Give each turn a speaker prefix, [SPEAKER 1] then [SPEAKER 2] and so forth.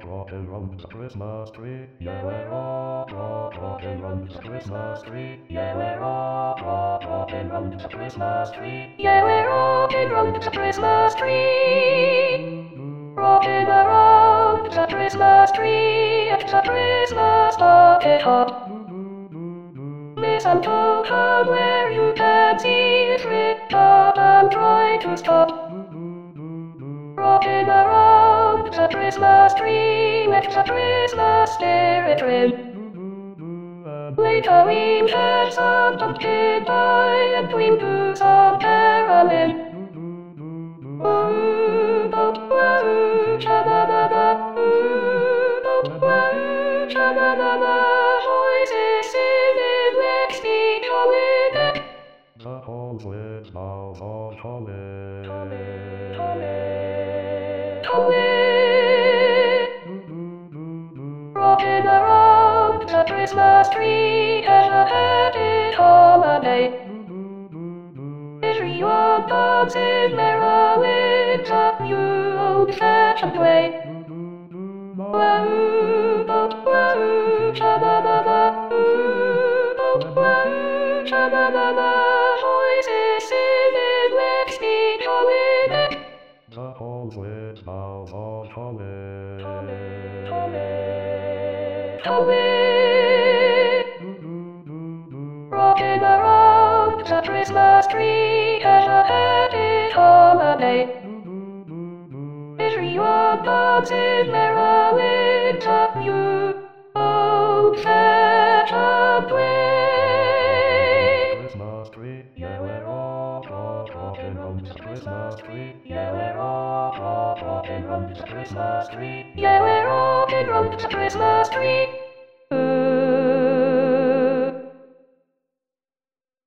[SPEAKER 1] rockin' round the Christmas tree. Yeah, we're all rockin' round the Christmas tree. Yeah, we're all rockin' round the Christmas tree.
[SPEAKER 2] Yeah, we're rockin' round the Christmas tree. Rockin' around the Christmas tree at the Christmas bucket hop. Mistletoe hung where you can see it ripped up and try to stop. Rockin' around the Christmas tree with the Christmas spirit ring. Later we had some pumpkin pie and cream to some caroling. Woo-oo, sha-ba-ba-ba, woo-oo, sha-ba-ba-ba, voices singing next each other.
[SPEAKER 1] The halls with bells on holly.
[SPEAKER 2] Rockin' around the Christmas tree and a happy holiday. Everyone dancing merrily in a new old-fashioned way. Wahoo, wahoo, sha-ba-ba-ba, wahoo, sha-ba-ba-ba, voices singing next each other.
[SPEAKER 1] The halls with bells on holly.
[SPEAKER 2] Rockin' around the Christmas tree and a happy holiday. Everyone dancing merrily in a new old-fashioned way.
[SPEAKER 1] Christmas tree, yeah, we're all rockin' round the Christmas tree. Yeah, we're all rockin' round the Christmas tree.
[SPEAKER 2] Yeah, we're rockin' round the Christmas tree.